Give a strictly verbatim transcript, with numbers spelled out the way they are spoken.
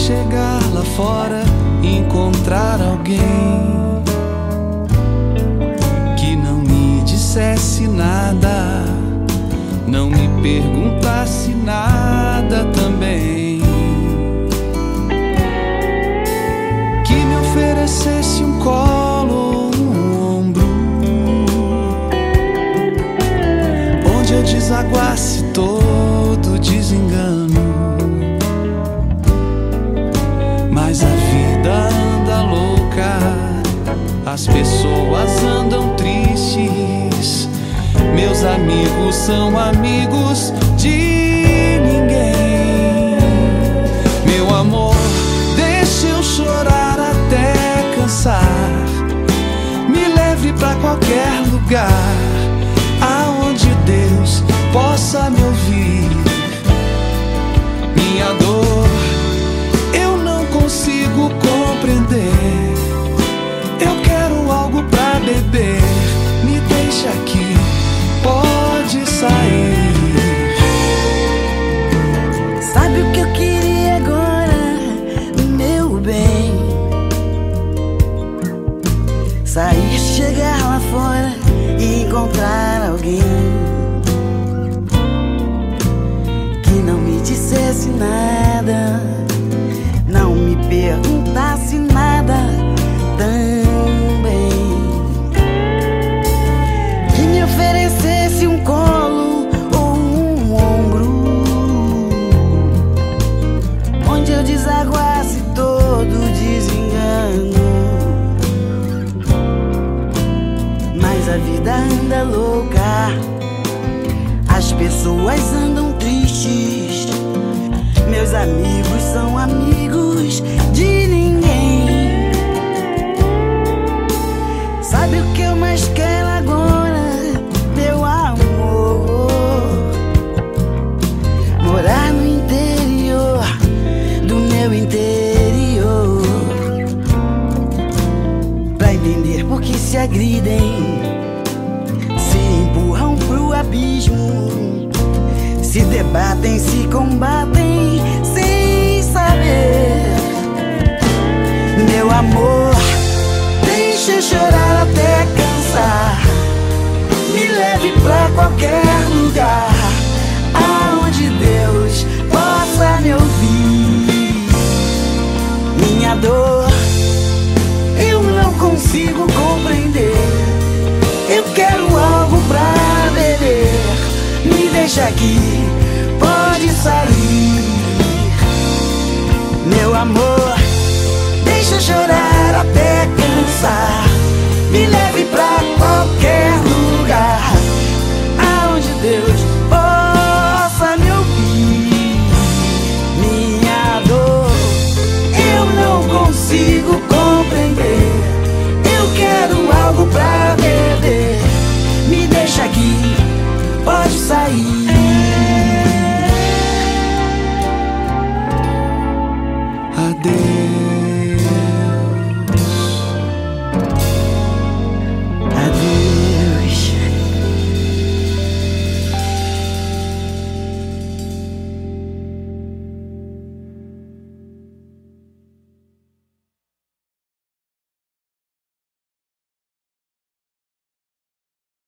chegar lá fora e encontrar alguém que não me dissesse nada, não me perguntasse nada também, que me oferecesse um colo ou um ombro, onde eu desaguasse todo desengano. Mas a vida anda louca, as pessoas andam tristes, meus amigos são amigos de ninguém. Meu amor, deixa eu chorar até cansar, me leve pra qualquer lugar aonde Deus possa me ouvir. Minha dor eu não consigo compreender, eu quero algo pra beber, me deixa aqui, pode sair. Sabe o que eu queria agora, meu bem? Sair, chegar lá fora e encontrar alguém que não me dissesse nada, não me perguntasse nada também, que me oferecesse um colo ou um ombro, onde eu desaguasse todo desengano. Mas a vida anda louca, as pessoas andam tristes, meus amigos são amigos de ninguém. Sabe o que eu mais quero agora, meu amor? Morar no interior do meu interior, pra entender por que se agridem, se empurram pro abismo, se debatem, se combatem sem saber. Meu amor, deixa eu chorar até cansar, me leve pra qualquer lugar aonde Deus possa me ouvir. Minha dor eu não consigo compreender, eu quero algo pra beber, me deixa aqui,